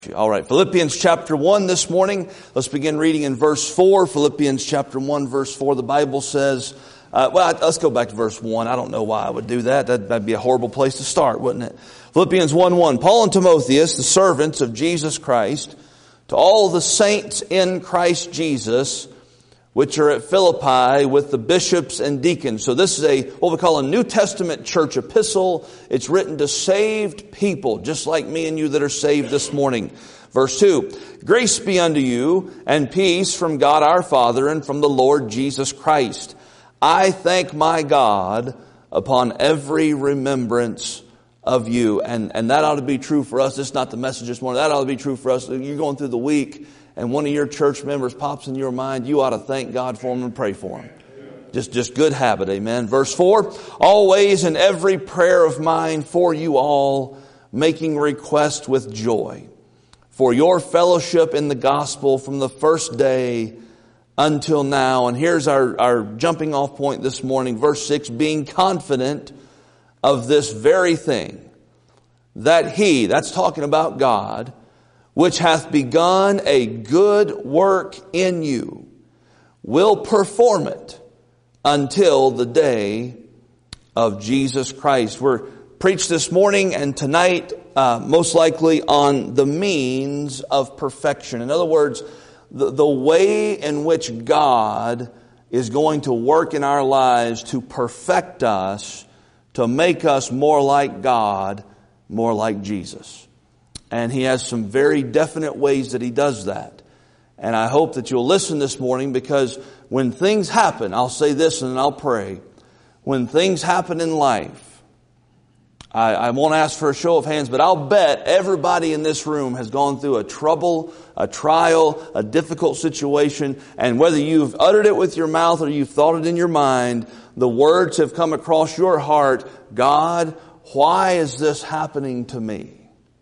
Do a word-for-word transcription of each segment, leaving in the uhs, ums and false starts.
All right, Philippians chapter one this morning. Let's begin reading in verse four. Philippians chapter one, verse four. The Bible says, uh, well, let's go back to verse one. I don't know why I would do that. That'd, that'd be a horrible place to start, wouldn't it? Philippians one one. Paul and Timotheus, the servants of Jesus Christ, to all the saints in Christ Jesus, which are at Philippi with the bishops and deacons. So this is a, what we call a New Testament church epistle. It's written to saved people, just like me and you that are saved this morning. Verse two, grace be unto you and peace from God our Father and from the Lord Jesus Christ. I thank my God upon every remembrance of you. And, and that ought to be true for us. It's not the message this morning. That ought to be true for us. You're going through the week, and one of your church members pops in your mind, you ought to thank God for them and pray for them. Just, just good habit, amen. Verse four, always in every prayer of mine for you all, making request with joy for your fellowship in the gospel from the first day until now. And here's our, our jumping off point this morning, verse six, being confident of this very thing, that he, that's talking about God, which hath begun a good work in you, will perform it until the day of Jesus Christ. We're preached this morning and tonight, uh, most likely on the means of perfection. In other words, the, the way in which God is going to work in our lives to perfect us, to make us more like God, more like Jesus. And He has some very definite ways that He does that. And I hope that you'll listen this morning, because when things happen, I'll say this and then I'll pray. When things happen in life, I, I won't ask for a show of hands, but I'll bet everybody in this room has gone through a trouble, a trial, a difficult situation. And whether you've uttered it with your mouth or you've thought it in your mind, the words have come across your heart, God, why is this happening to me?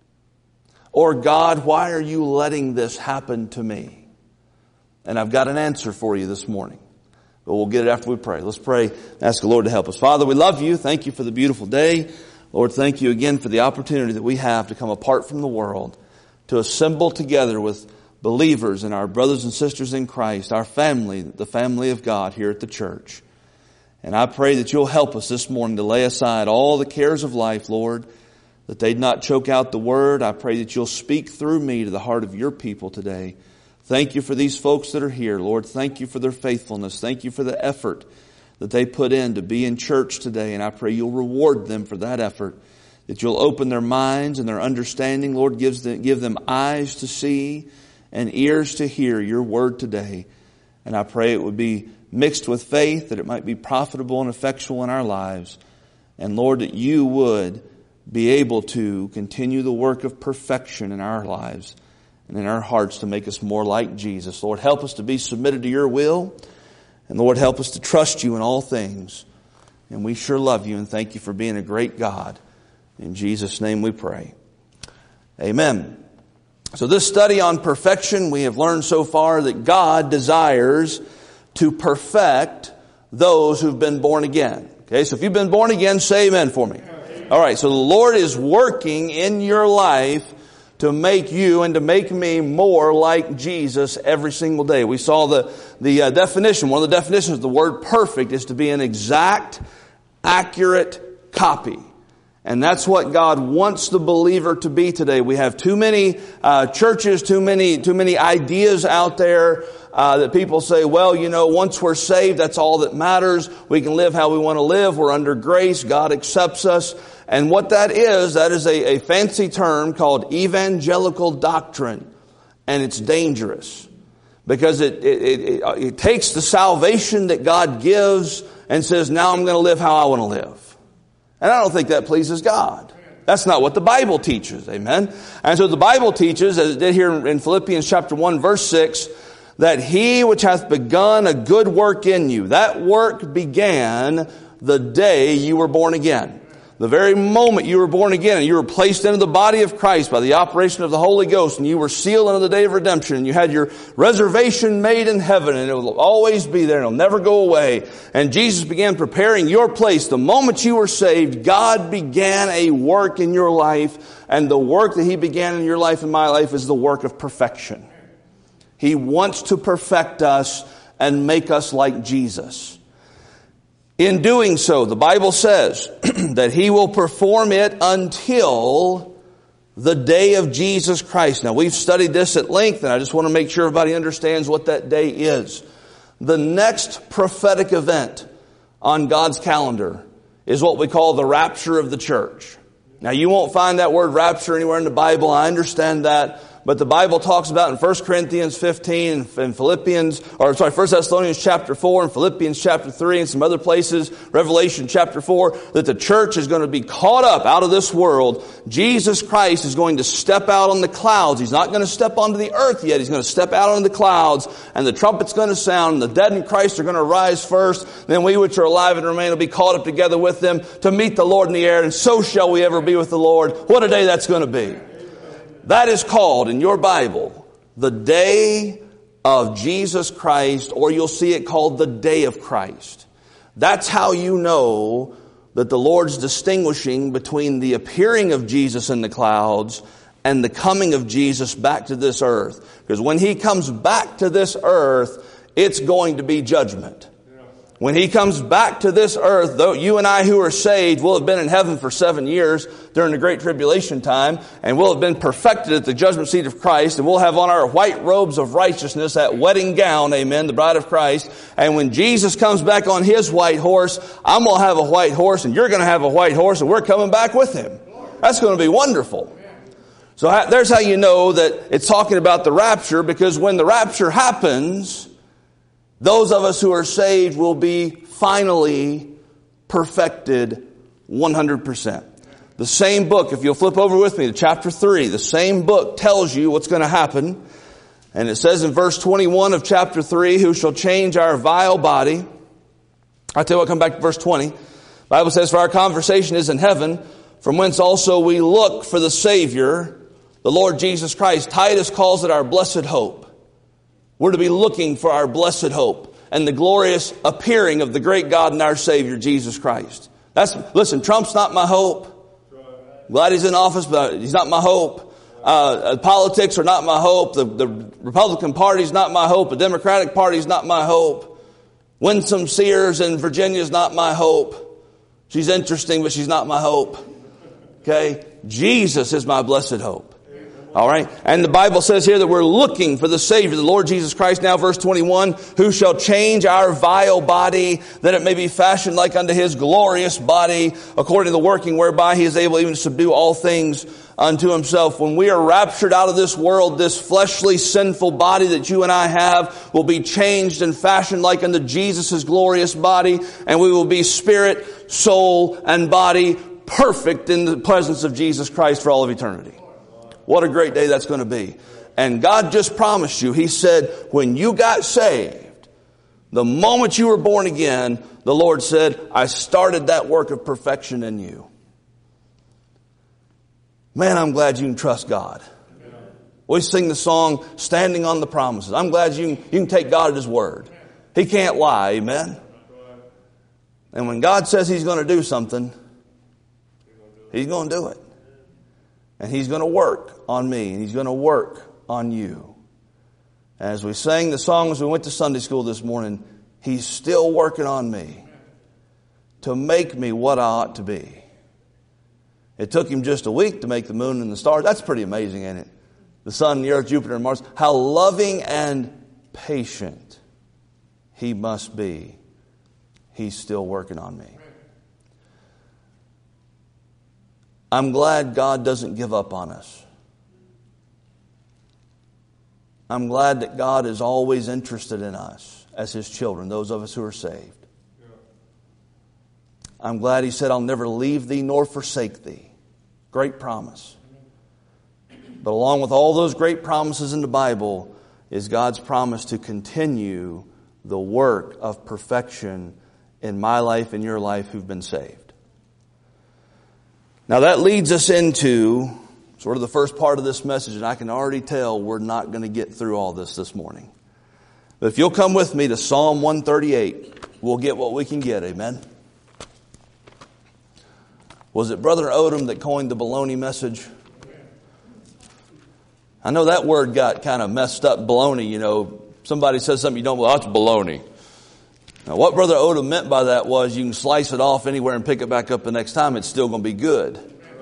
Or God, why are you letting this happen to me? And I've got an answer for you this morning. But we'll get it after we pray. Let's pray. Ask the Lord to help us. Father, we love you. Thank you for the beautiful day. Lord, thank you again for the opportunity that we have to come apart from the world, to assemble together with believers and our brothers and sisters in Christ, our family, the family of God here at the church. And I pray that you'll help us this morning to lay aside all the cares of life, Lord, that they'd not choke out the word. I pray that you'll speak through me to the heart of your people today. Thank you for these folks that are here, Lord. Thank you for their faithfulness. Thank you for the effort that they put in to be in church today. And I pray you'll reward them for that effort, that you'll open their minds and their understanding. Lord, gives them, give them eyes to see and ears to hear your word today. And I pray it would be mixed with faith, that it might be profitable and effectual in our lives. And Lord, that you would be able to continue the work of perfection in our lives and in our hearts to make us more like Jesus. Lord, help us to be submitted to your will. And Lord, help us to trust you in all things. And we sure love you and thank you for being a great God. In Jesus' name we pray. Amen. So this study on perfection, we have learned so far that God desires to perfect those who've been born again. Okay, so if you've been born again, say amen for me. All right, so the Lord is working in your life to make you and to make me more like Jesus every single day. We saw the, the uh, definition. One of the definitions of the word perfect is to be an exact, accurate copy. And that's what God wants the believer to be today. We have too many uh, churches, too many, too many ideas out there uh, that people say, well, you know, once we're saved, that's all that matters. We can live how we want to live. We're under grace. God accepts us. And what that is, that is a, a fancy term called evangelical doctrine. And it's dangerous because it, it, it, it takes the salvation that God gives and says, now I'm going to live how I want to live. And I don't think that pleases God. That's not what the Bible teaches. Amen. And so the Bible teaches, as it did here in Philippians chapter one, verse six, that he which hath begun a good work in you, that work began the day you were born again. The very moment you were born again and you were placed into the body of Christ by the operation of the Holy Ghost, and you were sealed unto the day of redemption, and you had your reservation made in heaven, and it will always be there and it'll never go away. And Jesus began preparing your place. The moment you were saved, God began a work in your life, and the work that He began in your life and my life is the work of perfection. He wants to perfect us and make us like Jesus. In doing so, the Bible says that He will perform it until the day of Jesus Christ. Now, we've studied this at length, and I just want to make sure everybody understands what that day is. The next prophetic event on God's calendar is what we call the rapture of the church. Now, you won't find that word rapture anywhere in the Bible. I understand that. But the Bible talks about in First Corinthians fifteen and Philippians, or sorry, First Thessalonians chapter four and Philippians chapter three and some other places, Revelation chapter four, that the church is going to be caught up out of this world. Jesus Christ is going to step out on the clouds. He's not going to step onto the earth yet. He's going to step out on the clouds, and the trumpet's going to sound, and the dead in Christ are going to rise first. Then we which are alive and remain will be caught up together with them to meet the Lord in the air, and so shall we ever be with the Lord. What a day that's going to be. That is called in your Bible the day of Jesus Christ, or you'll see it called the day of Christ. That's how you know that the Lord's distinguishing between the appearing of Jesus in the clouds and the coming of Jesus back to this earth. Because when He comes back to this earth, it's going to be judgment. When He comes back to this earth, though you and I who are saved will have been in heaven for seven years during the Great Tribulation time, and we'll have been perfected at the judgment seat of Christ, and we'll have on our white robes of righteousness, that wedding gown, amen, the bride of Christ. And when Jesus comes back on His white horse, I'm going to have a white horse, and you're going to have a white horse, and we're coming back with Him. That's going to be wonderful. So there's how you know that it's talking about the rapture, because when the rapture happens, those of us who are saved will be finally perfected one hundred percent. The same book, if you'll flip over with me to chapter three, the same book tells you what's going to happen. And it says in verse twenty-one of chapter three, who shall change our vile body. I'll tell you what, come back to verse twenty. The Bible says, for our conversation is in heaven, from whence also we look for the Savior, the Lord Jesus Christ. Titus calls it our blessed hope. We're to be looking for our blessed hope and the glorious appearing of the great God and our Savior, Jesus Christ. That's, listen, Trump's not my hope. Glad he's in office, but he's not my hope. Uh, politics are not my hope. The, the Republican Party's not my hope. The Democratic Party's not my hope. Winsome Sears in Virginia is not my hope. She's interesting, but she's not my hope. Okay? Jesus is my blessed hope. All right. And the Bible says here that we're looking for the Savior, the Lord Jesus Christ. Now verse twenty-one, who shall change our vile body, that it may be fashioned like unto His glorious body, according to the working whereby He is able even to subdue all things unto Himself. When we are raptured out of this world, this fleshly, sinful body that you and I have will be changed and fashioned like unto Jesus' glorious body, and we will be spirit, soul, and body perfect in the presence of Jesus Christ for all of eternity. What a great day that's going to be. And God just promised you, He said, when you got saved, the moment you were born again, the Lord said, I started that work of perfection in you. Man, I'm glad you can trust God. We sing the song, Standing on the Promises. I'm glad you can, you can take God at His word. He can't lie, amen? And when God says He's going to do something, He's going to do it. And He's going to work on me, and He's going to work on you. As we sang the song as we went to Sunday school this morning, He's still working on me to make me what I ought to be. It took Him just a week to make the moon and the stars. That's pretty amazing, ain't it? The sun, the earth, Jupiter, and Mars. How loving and patient He must be. He's still working on me. I'm glad God doesn't give up on us. I'm glad that God is always interested in us as His children, those of us who are saved. I'm glad He said, I'll never leave thee nor forsake thee. Great promise. But along with all those great promises in the Bible is God's promise to continue the work of perfection in my life and your life who've been saved. Now that leads us into sort of the first part of this message, and I can already tell we're not going to get through all this this morning. But if you'll come with me to Psalm one thirty-eight, we'll get what we can get, amen? Was it Brother Odom that coined the baloney message? I know that word got kind of messed up, baloney, you know. Somebody says something you don't, well, that's baloney. Now, what Brother Odom meant by that was you can slice it off anywhere and pick it back up the next time. It's still going to be good.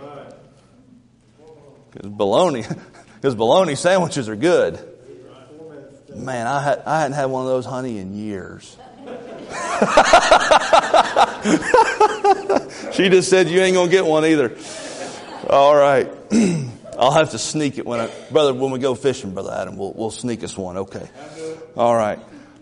Because bologna, because bologna sandwiches are good. Man, I, had, I hadn't had one of those, honey, in years. She just said you ain't going to get one either. All right. I'll have to sneak it when I, brother, when we go fishing, Brother Adam, we'll, we'll sneak us one. Okay. All right.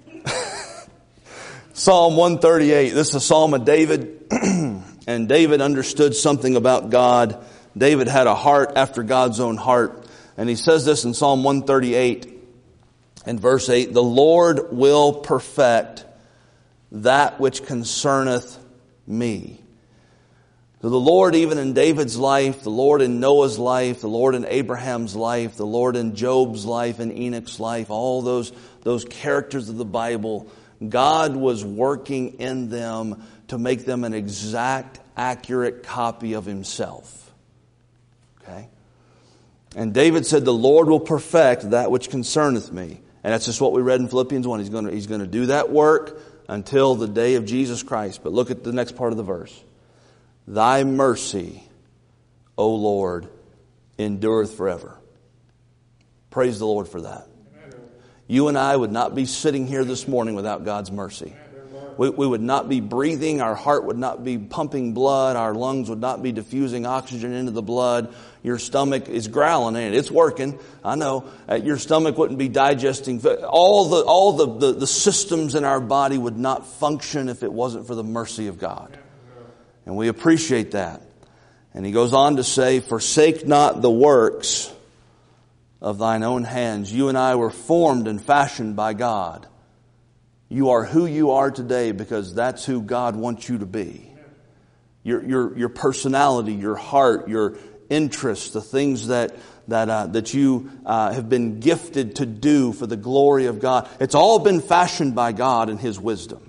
Psalm one thirty-eight. This is a Psalm of David. And David understood something about God. David had a heart after God's own heart. And he says this in Psalm one thirty-eight and verse eight. The Lord will perfect that which concerneth me. So the Lord, even in David's life, the Lord in Noah's life, the Lord in Abraham's life, the Lord in Job's life and Enoch's life, all those, those characters of the Bible, God was working in them to make them an exact, accurate copy of Himself. Okay? And David said, the Lord will perfect that which concerneth me. And that's just what we read in Philippians one. He's going to, he's going to do that work until the day of Jesus Christ. But look at the next part of the verse. Thy mercy, O Lord, endureth forever. Praise the Lord for that. You and I would not be sitting here this morning without God's mercy. We, we would not be breathing. Our heart would not be pumping blood. Our lungs would not be diffusing oxygen into the blood. Your stomach is growling in it. It's working. I know. Uh, your stomach wouldn't be digesting. All the all the, the, the systems in our body would not function if it wasn't for the mercy of God. And we appreciate that. And he goes on to say, forsake not the works of thine own hands. You and I were formed and fashioned by God. You are who you are today because that's who God wants you to be. Your your your personality, your heart, your interests, the things that that uh, that you uh, have been gifted to do for the glory of God. It's all been fashioned by God in His wisdom.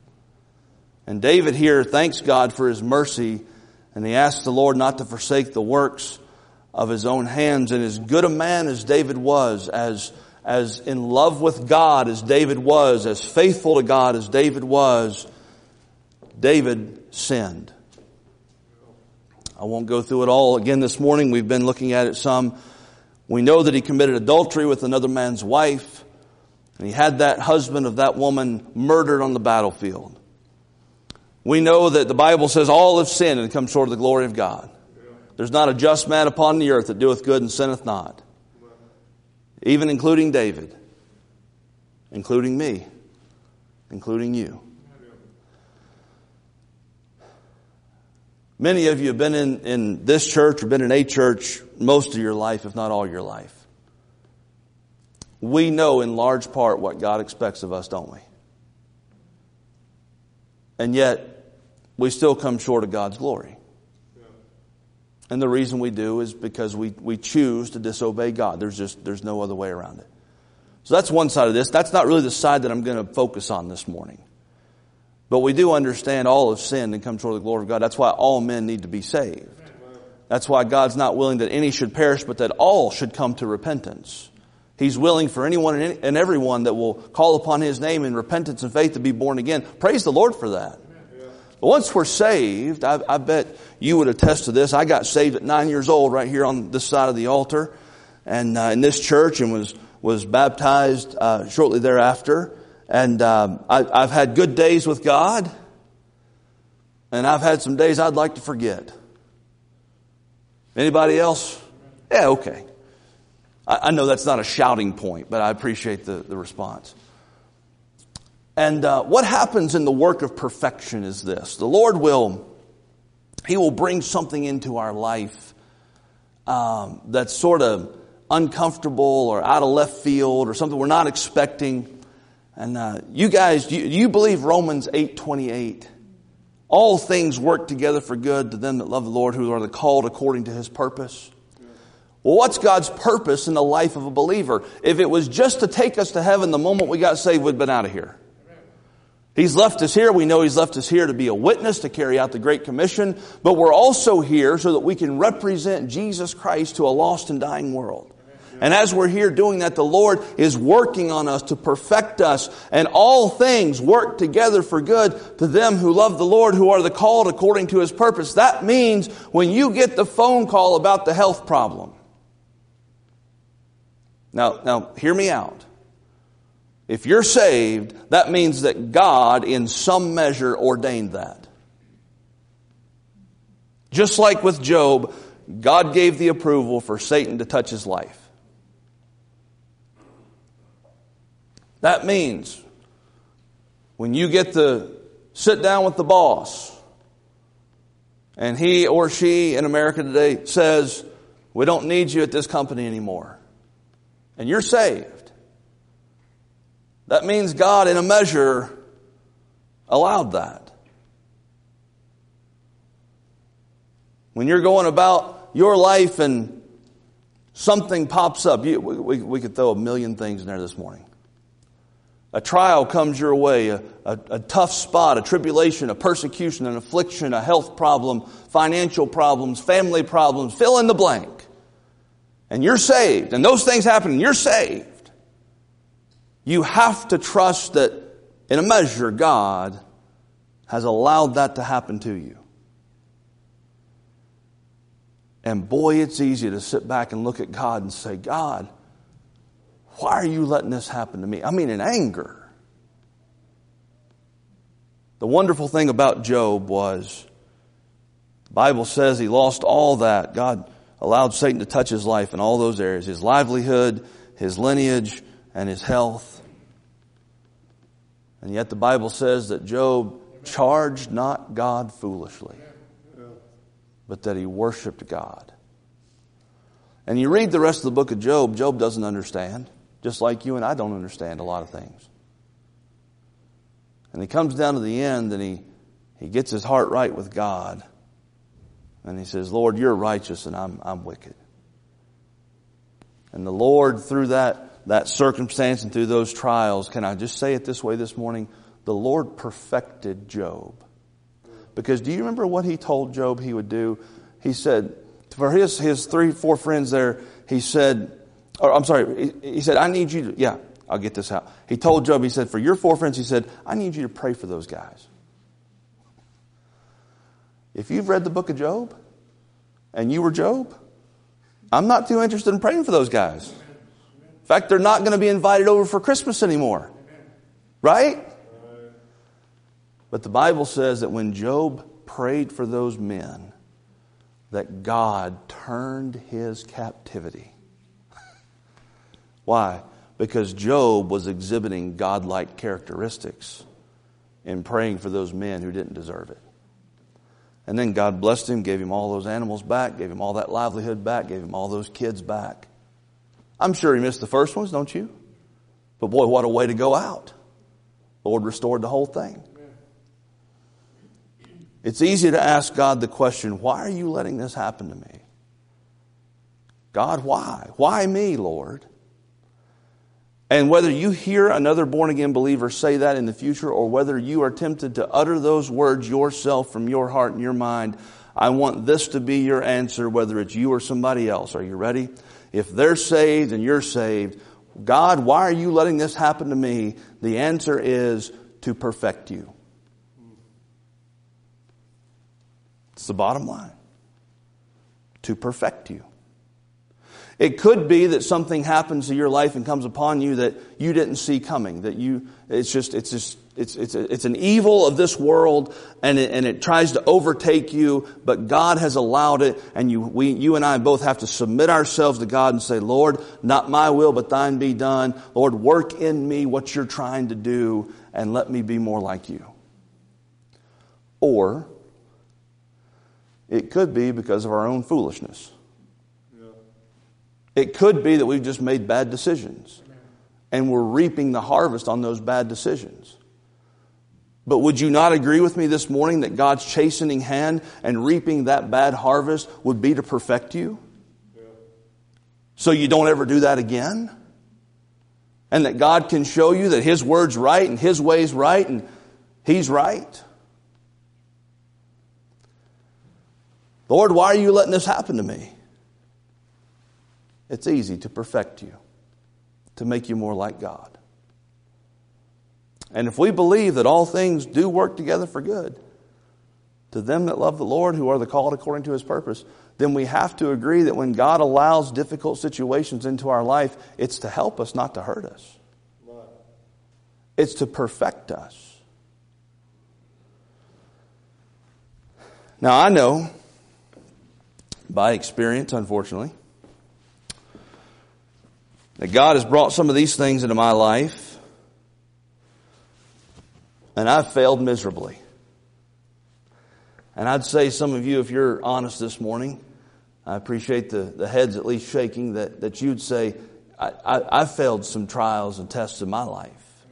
And David here thanks God for His mercy, and he asks the Lord not to forsake the works of his own hands. And as good a man as David was, as as in love with God as David was, as faithful to God as David was, David sinned. I won't go through it all again this morning. We've been looking at it some. We know that he committed adultery with another man's wife, and he had that husband of that woman murdered on the battlefield. We know that the Bible says all have sinned and come short of the glory of God. There's not a just man upon the earth that doeth good and sinneth not. Even including David. Including me. Including you. Many of you have been in, in this church or been in a church most of your life, if not all your life. We know in large part what God expects of us, don't we? And yet, we still come short of God's glory. And the reason we do is because we, we choose to disobey God. There's just, there's no other way around it. So that's one side of this. That's not really the side that I'm going to focus on this morning. But we do understand all have sinned and come short of the glory of God. That's why all men need to be saved. That's why God's not willing that any should perish, but that all should come to repentance. He's willing for anyone and everyone that will call upon His name in repentance and faith to be born again. Praise the Lord for that. But once we're saved, I, I bet you would attest to this. I got saved at nine years old right here on this side of the altar and uh, in this church, and was was baptized uh, shortly thereafter. And um, I, I've had good days with God, and I've had some days I'd like to forget. Anybody else? Yeah, okay. I, I know that's not a shouting point, but I appreciate the, the response. And uh, what happens in the work of perfection is this. The Lord will, He will bring something into our life um, that's sort of uncomfortable or out of left field or something we're not expecting. And uh, you guys, do you, do you believe Romans eight twenty-eight? all things work together for good to them that love the Lord, who are the called according to His purpose. Well, what's God's purpose in the life of a believer? If it was just to take us to heaven the moment we got saved, we'd been out of here. He's left us here. We know He's left us here to be a witness, to carry out the Great Commission. But we're also here so that we can represent Jesus Christ to a lost and dying world. And as we're here doing that, the Lord is working on us to perfect us. And all things work together for good to them who love the Lord, who are the called according to His purpose. That means when you get the phone call about the health problem. Now, now hear me out. If you're saved, that means that God in some measure ordained that. Just like with Job, God gave the approval for Satan to touch his life. That means when you get to sit down with the boss and he or she in America today says, we don't need you at this company anymore, and you're saved, that means God, in a measure, allowed that. When you're going about your life and something pops up, you, we, we could throw a million things in there this morning. A trial comes your way, a, a, a tough spot, a tribulation, a persecution, an affliction, a health problem, financial problems, family problems, fill in the blank. And you're saved, and those things happen, and you're saved. You have to trust that, in a measure, God has allowed that to happen to you. And boy, it's easy to sit back and look at God and say, God, why are you letting this happen to me? I mean, in anger. The wonderful thing about Job was, the Bible says he lost all that. God allowed Satan to touch his life in all those areas. His livelihood, his lineage, and his health. And yet the Bible says that Job charged not God foolishly, but that he worshiped God. And you read the rest of the book of Job, Job doesn't understand, just like you and I don't understand a lot of things. And he comes down to the end and he, he gets his heart right with God. And he says, Lord, you're righteous and I'm, I'm wicked. And the Lord, through that that circumstance and through those trials, can I just say it this way this morning? The Lord perfected Job. Because do you remember what He told Job He would do? He said, for his, his three, four friends there, He said, or I'm sorry, He, he said, I need you to, yeah, I'll get this out. He told Job, He said, for your four friends, He said, I need you to pray for those guys. If you've read the book of Job, and you were Job, I'm not too interested in praying for those guys. In fact, they're not going to be invited over for Christmas anymore. Right? But the Bible says that when Job prayed for those men, that God turned his captivity. Why? Because Job was exhibiting godlike characteristics in praying for those men who didn't deserve it. And then God blessed him, gave him all those animals back, gave him all that livelihood back, gave him all those kids back. I'm sure he missed the first ones, don't you? But boy, what a way to go out. The Lord restored the whole thing. It's easy to ask God the question, why are you letting this happen to me? God, why? Why me, Lord? And whether you hear another born-again believer say that in the future, or whether you are tempted to utter those words yourself from your heart and your mind, I want this to be your answer, whether it's you or somebody else. Are you ready? If they're saved and you're saved, God, why are you letting this happen to me? The answer is to perfect you. It's the bottom line. To perfect you. It could be that something happens to your life and comes upon you that you didn't see coming. That you, it's just, it's just, it's it's it's an evil of this world, and it, and it tries to overtake you. But God has allowed it, and you, we, you and I both have to submit ourselves to God and say, Lord, not my will, but Thine be done. Lord, work in me what You're trying to do, and let me be more like You. Or it could be because of our own foolishness. It could be that we've just made bad decisions and we're reaping the harvest on those bad decisions. But would you not agree with me this morning that God's chastening hand and reaping that bad harvest would be to perfect you? Yeah. So you don't ever do that again? And that God can show you that His word's right and His way's right and He's right? Lord, why are you letting this happen to me? It's easy to perfect you, to make you more like God. And if we believe that all things do work together for good to them that love the Lord, who are the called according to His purpose, then we have to agree that when God allows difficult situations into our life, it's to help us, not to hurt us. It's to perfect us. Now, I know, by experience, unfortunately, that God has brought some of these things into my life, and I've failed miserably. And I'd say some of you, if you're honest this morning, I appreciate the, the heads at least shaking, that, that you'd say, I, I, I've failed some trials and tests in my life.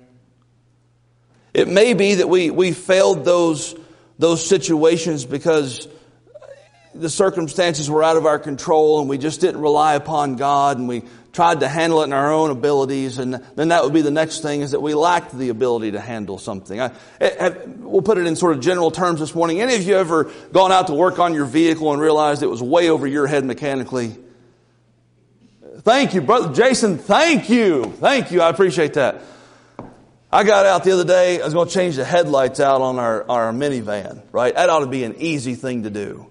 It may be that we, we failed those, those situations because the circumstances were out of our control and we just didn't rely upon God and we tried to handle it in our own abilities, and then that would be the next thing, is that we lacked the ability to handle something. I, I, we'll put it in sort of general terms this morning. Any of you ever gone out to work on your vehicle and realized it was way over your head mechanically? Thank you, Brother Jason. Thank you. Thank you. I appreciate that. I got out the other day. I was going to change the headlights out on our, our minivan, right? That ought to be an easy thing to do.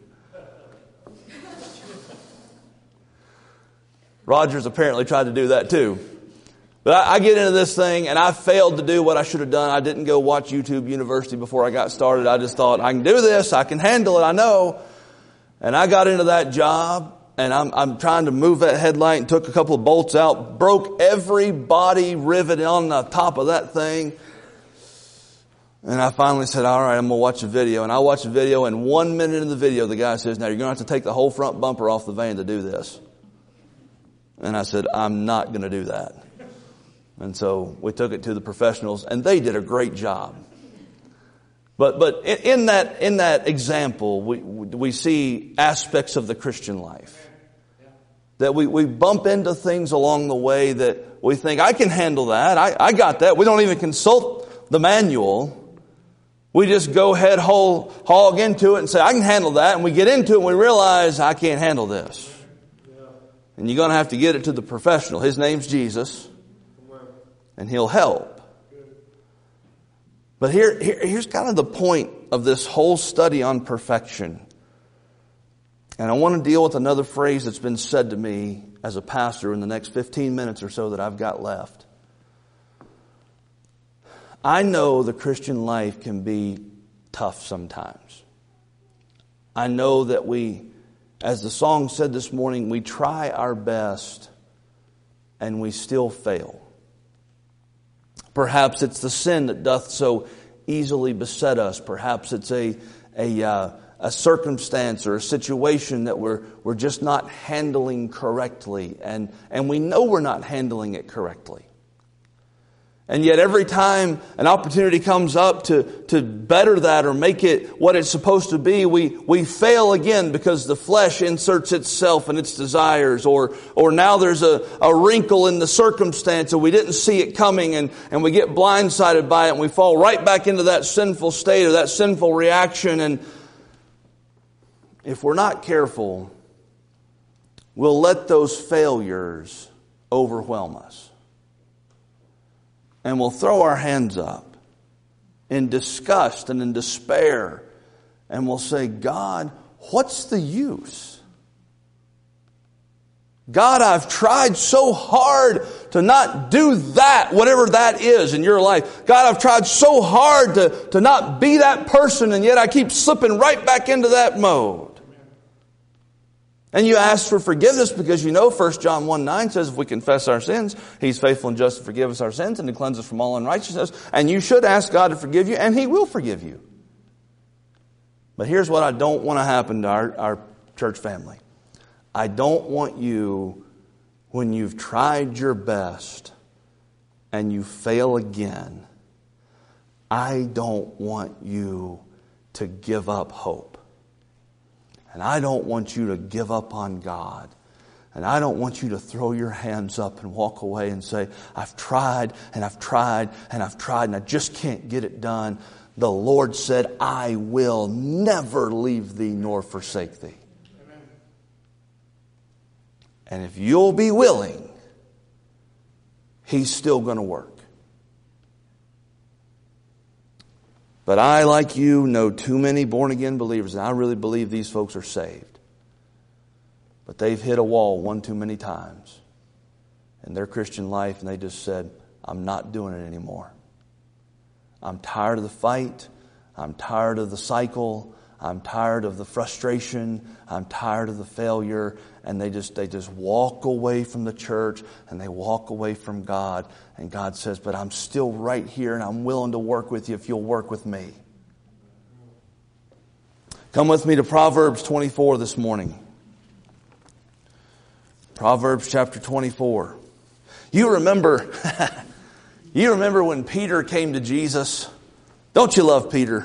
Rogers apparently tried to do that too. But I, I get into this thing and I failed to do what I should have done. I didn't go watch YouTube University before I got started. I just thought, I can do this. I can handle it. I know. And I got into that job and I'm, I'm trying to move that headlight and took a couple of bolts out, broke every body rivet on the top of that thing. And I finally said, all right, I'm going to watch a video. And I watched a video, and one minute in the video, the guy says, now you're going to have to take the whole front bumper off the van to do this. And I said, I'm not going to do that. And so we took it to the professionals, and they did a great job. But but in that in that example, we we see aspects of the Christian life. That we, we bump into things along the way that we think, I can handle that. I, I got that. We don't even consult the manual. We just go head whole hog into it and say, I can handle that. And we get into it and we realize, I can't handle this. And you're going to have to get it to the professional. His name's Jesus. And He'll help. But here, here, here's kind of the point of this whole study on perfection. And I want to deal with another phrase that's been said to me as a pastor in the next fifteen minutes or so that I've got left. I know the Christian life can be tough sometimes. I know that we, as the song said this morning, we try our best and we still fail. Perhaps it's the sin that doth so easily beset us. Perhaps it's a a, uh, a circumstance or a situation that we're we're just not handling correctly, and and we know we're not handling it correctly. And yet every time an opportunity comes up to, to better that or make it what it's supposed to be, we, we fail again because the flesh inserts itself and its desires, or or now there's a, a wrinkle in the circumstance and we didn't see it coming, and, and we get blindsided by it and we fall right back into that sinful state or that sinful reaction. And if we're not careful, we'll let those failures overwhelm us. And we'll throw our hands up in disgust and in despair. And we'll say, God, what's the use? God, I've tried so hard to not do that, whatever that is in your life. God, I've tried so hard to, to not be that person, and yet I keep slipping right back into that mode. And you ask for forgiveness because you know First John one nine says if we confess our sins, He's faithful and just to forgive us our sins and to cleanse us from all unrighteousness. And you should ask God to forgive you, and He will forgive you. But here's what I don't want to happen to our, our church family. I don't want you, when you've tried your best and you fail again, I don't want you to give up hope. And I don't want you to give up on God. And I don't want you to throw your hands up and walk away and say, I've tried and I've tried and I've tried and I just can't get it done. The Lord said, I will never leave thee nor forsake thee. Amen. And if you'll be willing, He's still going to work. But I, like you, know too many born-again believers, and I really believe these folks are saved. But they've hit a wall one too many times in their Christian life, and they just said, I'm not doing it anymore. I'm tired of the fight. I'm tired of the cycle. I'm tired of the frustration. I'm tired of the failure. And they just they just walk away from the church and they walk away from God. And God says, but I'm still right here and I'm willing to work with you if you'll work with me. Come with me to Proverbs twenty-four this morning. Proverbs chapter twenty-four. You remember, you remember when Peter came to Jesus? Don't you love Peter?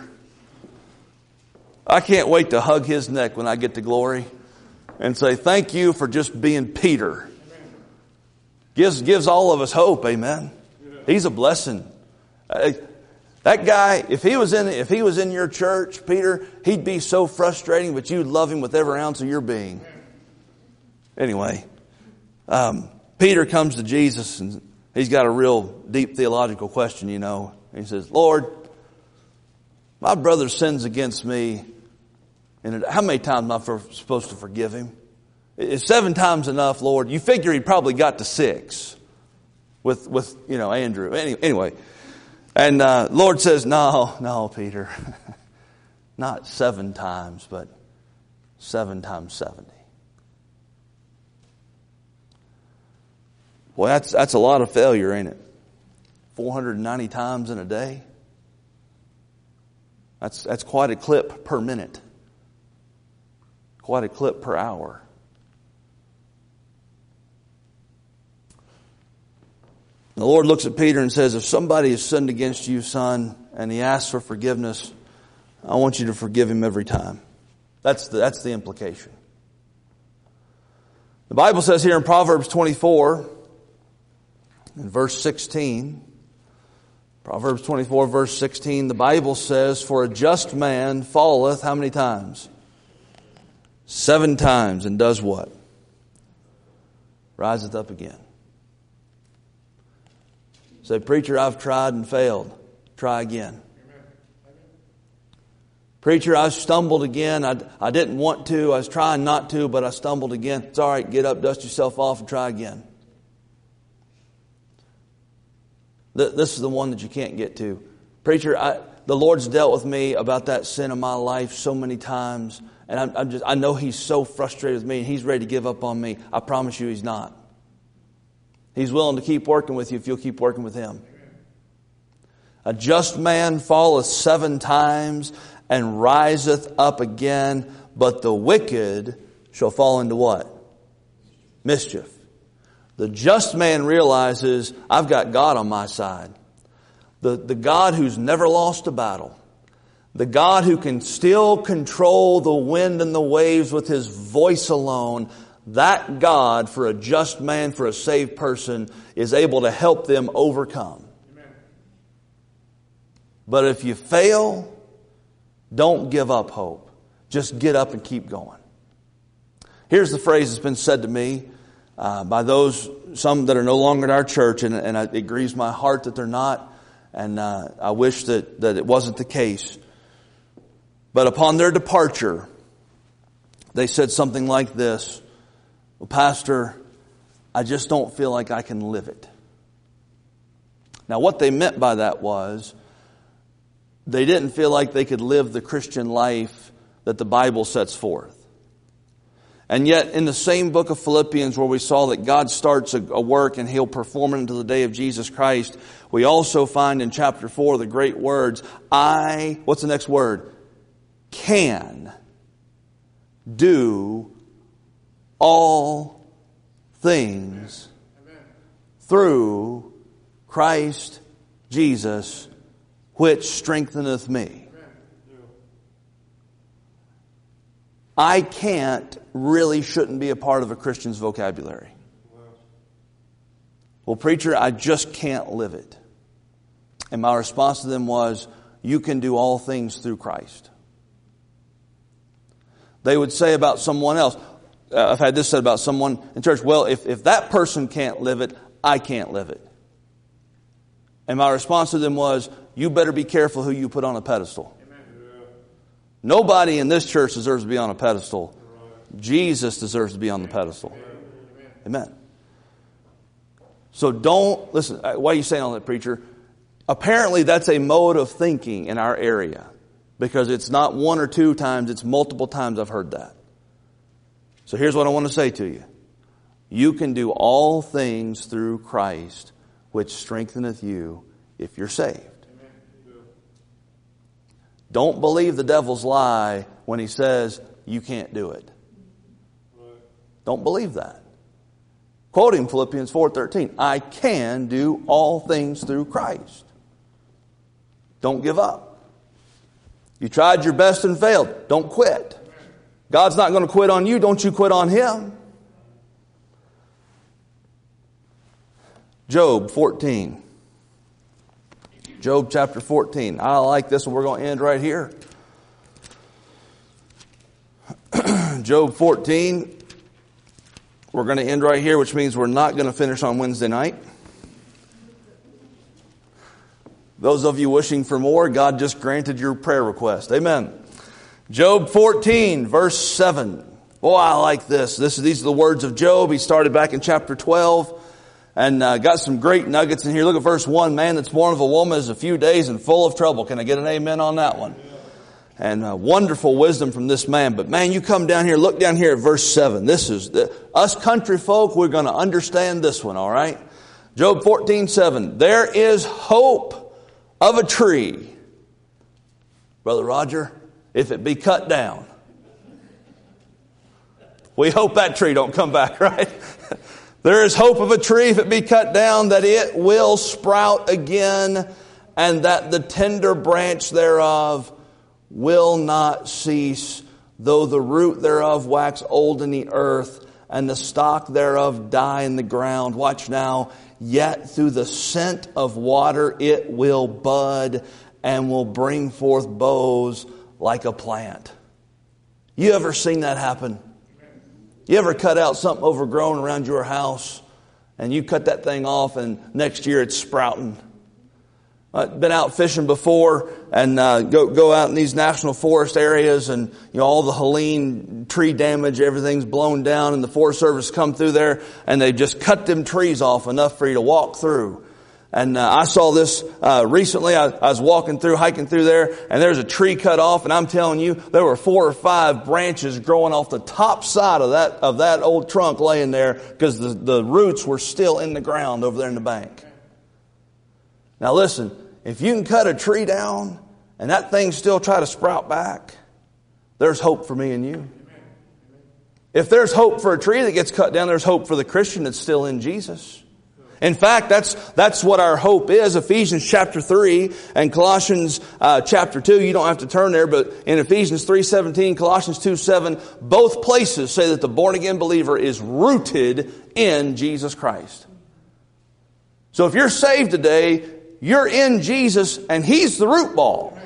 I can't wait to hug his neck when I get to glory and say, thank you for just being Peter. Gives, gives all of us hope, amen. He's a blessing. Uh, that guy, if he was in, if he was in your church, Peter, he'd be so frustrating, but you'd love him with every ounce of your being. Anyway, um, Peter comes to Jesus and he's got a real deep theological question, you know. He says, Lord, my brother sins against me. And how many times am I for, supposed to forgive him? Is seven times enough, Lord? You figure he probably got to six with, with you know, Andrew. Any, anyway, and uh, Lord says, no, no, Peter. Not seven times, but seven times seventy. Well, that's, that's a lot of failure, ain't it? four hundred ninety times in a day. That's, that's quite a clip per minute. Quite a clip per hour. The Lord looks at Peter and says, if somebody has sinned against you, son, and he asks for forgiveness, I want you to forgive him every time. That's the, that's the implication. The Bible says here in Proverbs twenty-four, in verse sixteen, Proverbs twenty-four, verse sixteen, the Bible says, for a just man falleth how many times? Seven times, and does what? Riseth up again. Say, preacher, I've tried and failed. Try again. Amen. Preacher, I stumbled again. I, I didn't want to. I was trying not to, but I stumbled again. It's all right. Get up, dust yourself off, and try again. This is the one that you can't get to. Preacher, I, the Lord's dealt with me about that sin in my life so many times. And I'm, I'm just, I know He's so frustrated with me and He's ready to give up on me. I promise you He's not. He's willing to keep working with you if you'll keep working with Him. A just man falleth seven times and riseth up again, but the wicked shall fall into what? Mischief. The just man realizes, I've got God on my side. The, the God who's never lost a battle. The God who can still control the wind and the waves with His voice alone. That God, for a just man, for a saved person, is able to help them overcome. Amen. But if you fail, don't give up hope. Just get up and keep going. Here's the phrase that's been said to me uh, by those, some that are no longer at our church, and, and it grieves my heart that they're not, and uh, I wish that, that it wasn't the case. But upon their departure, they said something like this, well, Pastor, I just don't feel like I can live it. Now, what they meant by that was they didn't feel like they could live the Christian life that the Bible sets forth. And yet, in the same book of Philippians where we saw that God starts a, a work and He'll perform it until the day of Jesus Christ, we also find in chapter four the great words, I, what's the next word? Can do all things through Christ Jesus which strengtheneth me. I can't really shouldn't be a part of a Christian's vocabulary. Well, preacher, I just can't live it. And my response to them was, you can do all things through Christ. They would say about someone else, uh, I've had this said about someone in church, well, if, if that person can't live it, I can't live it. And my response to them was, you better be careful who you put on a pedestal. Amen. Nobody in this church deserves to be on a pedestal. Jesus deserves to be on the pedestal. Amen. So don't, listen, why are you saying all that, preacher? Apparently that's a mode of thinking in our area. Because it's not one or two times, it's multiple times I've heard that. So here's what I want to say to you. You can do all things through Christ, which strengtheneth you if you're saved. Amen. Don't believe the devil's lie when he says you can't do it. Right. Don't believe that. Quoting Philippians four thirteen, I can do all things through Christ. Don't give up. You tried your best and failed. Don't quit. God's not going to quit on you. Don't you quit on Him. Job fourteen. Job chapter fourteen. I like this one. We're going to end right here. Job fourteen. We're going to end right here, which means we're not going to finish on Wednesday night. Those of you wishing for more, God just granted your prayer request. Amen. Job fourteen, verse seven. Boy, I like this. This these are the words of Job. He started back in chapter twelve. And uh, got some great nuggets in here. Look at verse one. Man that's born of a woman is a few days and full of trouble. Can I get an amen on that one? And uh, wonderful wisdom from this man. But man, you come down here, look down here at verse seven. This is, the, us country folk, we're going to understand this one, all right? Job fourteen, seven. There is hope of a tree, Brother Roger, if it be cut down. We hope that tree don't come back, right? There is hope of a tree if it be cut down, that it will sprout again, and that the tender branch thereof will not cease, though the root thereof wax old in the earth, and the stock thereof die in the ground. Watch now. Yet through the scent of water it will bud, and will bring forth boughs like a plant. You ever seen that happen? You ever cut out something overgrown around your house and you cut that thing off and next year it's sprouting? I've uh, been out fishing before and uh, go go out in these national forest areas, and you know all the Helene tree damage, everything's blown down, and the Forest Service come through there and they just cut them trees off enough for you to walk through. And uh, I saw this uh, recently. I, I was walking through, hiking through there, and there's a tree cut off. And I'm telling you, there were four or five branches growing off the top side of that of that old trunk laying there because the, the roots were still in the ground over there in the bank. Now listen, if you can cut a tree down and that thing still try to sprout back, there's hope for me and you. If there's hope for a tree that gets cut down, there's hope for the Christian that's still in Jesus. In fact, that's that's what our hope is. Ephesians chapter three and Colossians uh, chapter two. You don't have to turn there, but in Ephesians three seventeen, Colossians two seven, both places say that the born-again believer is rooted in Jesus Christ. So if you're saved today, you're in Jesus and He's the root ball.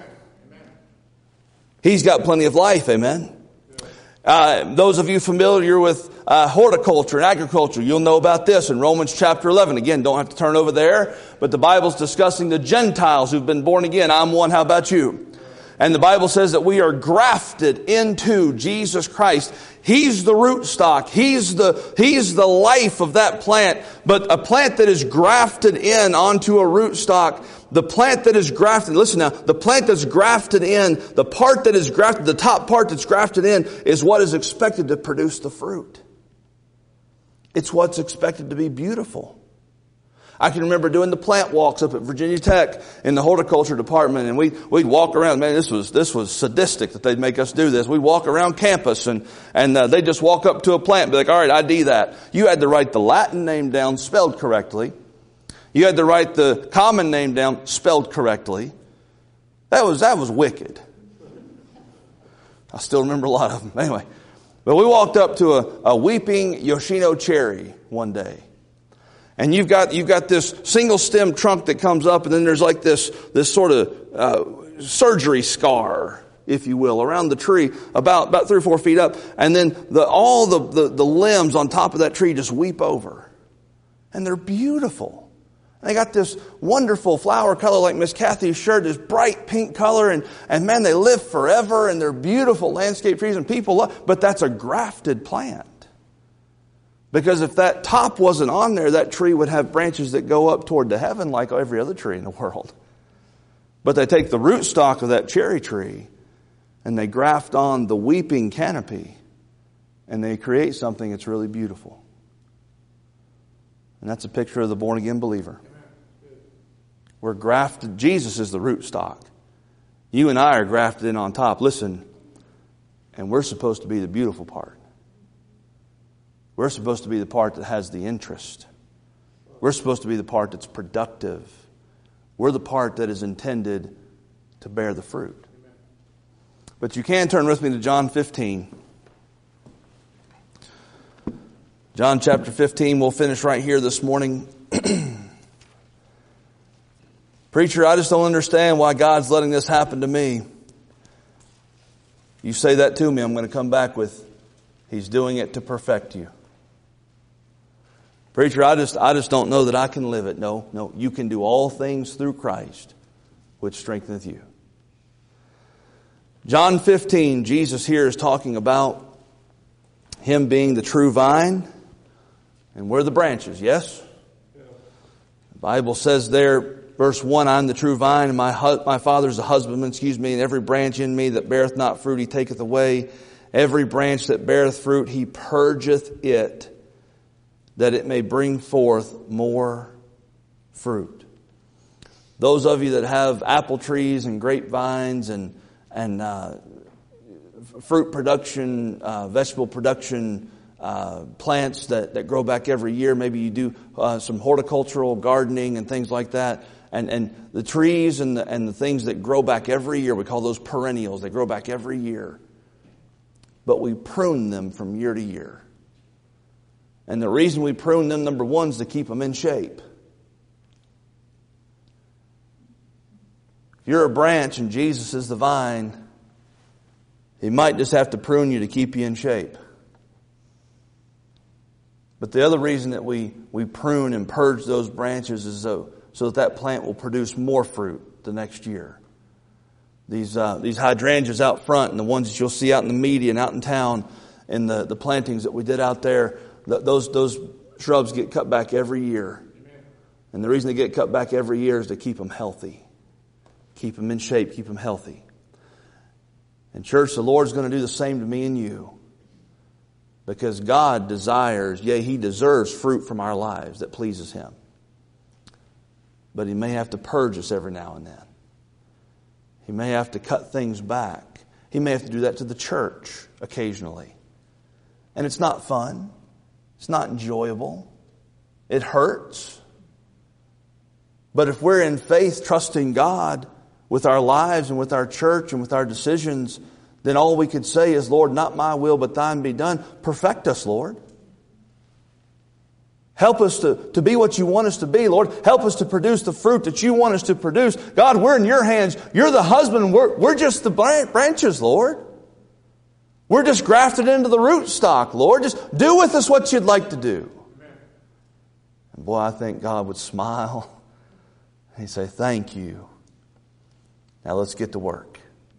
He's got plenty of life, amen. Uh, those of you familiar with uh, horticulture and agriculture, you'll know about this in Romans chapter eleven. Again, don't have to turn over there, but the Bible's discussing the Gentiles who've been born again. I'm one, how about you? And the Bible says that we are grafted into Jesus Christ. He's the root stock. He's the, He's the life of that plant. But a plant that is grafted in onto a root stock, the plant that is grafted, listen now, the plant that's grafted in, the part that is grafted, the top part that's grafted in is what is expected to produce the fruit. It's what's expected to be beautiful. I can remember doing the plant walks up at Virginia Tech in the horticulture department, and we we'd walk around. Man, this was this was sadistic that they'd make us do this. We'd walk around campus, and and uh, they'd just walk up to a plant and be like, "All right, I D that." You had to write the Latin name down spelled correctly. You had to write the common name down spelled correctly. That was, that was wicked. I still remember a lot of them. Anyway, but we walked up to a, a weeping Yoshino cherry one day. And you've got, you've got this single stem trunk that comes up, and then there's like this, this sort of, uh, surgery scar, if you will, around the tree, about, about three or four feet up. And then the, all the, the, the limbs on top of that tree just weep over. And they're beautiful. And they got this wonderful flower color like Miss Kathy's shirt, this bright pink color. And, and man, they live forever, and they're beautiful landscape trees, and people love, but that's a grafted plant. Because if that top wasn't on there, that tree would have branches that go up toward the heaven like every other tree in the world. But they take the rootstock of that cherry tree and they graft on the weeping canopy, and they create something that's really beautiful. And that's a picture of the born-again believer. We're grafted. Jesus is the rootstock. You and I are grafted in on top. Listen, and we're supposed to be the beautiful part. We're supposed to be the part that has the interest. We're supposed to be the part that's productive. We're the part that is intended to bear the fruit. But you can turn with me to John fifteen. John chapter fifteen, we'll finish right here this morning. Preacher, I just don't understand why God's letting this happen to me. You say that to me, I'm going to come back with, He's doing it to perfect you. Preacher, I just, I just don't know that I can live it. No, no, you can do all things through Christ, which strengtheneth you. John fifteen, Jesus here is talking about Him being the true vine, and we're the branches, yes? Yeah. The Bible says there, verse one, I'm the true vine, and my, hu- my Father is the husbandman, excuse me, and every branch in me that beareth not fruit, He taketh away. Every branch that beareth fruit, He purgeth it, that it may bring forth more fruit. Those of you that have apple trees and grapevines and and uh, fruit production, uh, vegetable production uh, plants that, that grow back every year, maybe you do uh, some horticultural gardening and things like that. And and the trees and the, and the things that grow back every year, we call those perennials. They grow back every year. But we prune them from year to year. And the reason we prune them, number one, is to keep them in shape. If you're a branch and Jesus is the vine, He might just have to prune you to keep you in shape. But the other reason that we, we prune and purge those branches is so, so that that plant will produce more fruit the next year. These uh, these hydrangeas out front and the ones that you'll see out in the media and out in town and the, the plantings that we did out there, th- those those shrubs get cut back every year. And the reason they get cut back every year is to keep them healthy. Keep them in shape, keep them healthy. And church, the Lord's going to do the same to me and you. Because God desires, yea, He deserves fruit from our lives that pleases Him. But He may have to purge us every now and then. He may have to cut things back. He may have to do that to the church occasionally. And it's not fun. It's not enjoyable. It hurts. But if we're in faith, trusting God with our lives and with our church and with our decisions, then all we could say is, Lord, not my will, but thine be done. Perfect us, Lord. Help us to, to be what you want us to be, Lord. Help us to produce the fruit that you want us to produce. God, we're in your hands. You're the husband. We're, we're just the branches, Lord. We're just grafted into the rootstock, Lord. Just do with us what you'd like to do. And boy, I think God would smile. He'd say, thank you. Now let's get to work.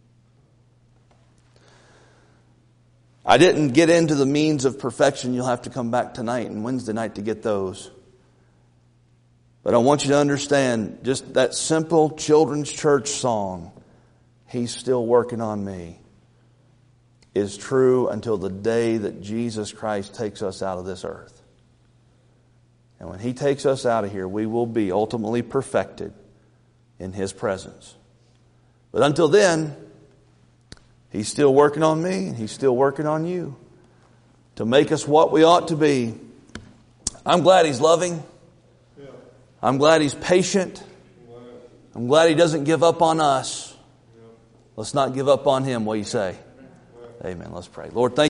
I didn't get into the means of perfection. You'll have to come back tonight and Wednesday night to get those. But I want you to understand just that simple children's church song, He's still working on me, is true until the day that Jesus Christ takes us out of this earth. And when He takes us out of here, we will be ultimately perfected in His presence. But until then, He's still working on me and He's still working on you to make us what we ought to be. I'm glad He's loving. I'm glad He's patient. I'm glad He doesn't give up on us. Let's not give up on Him. What do you say? Amen. Let's pray. Lord, thank you.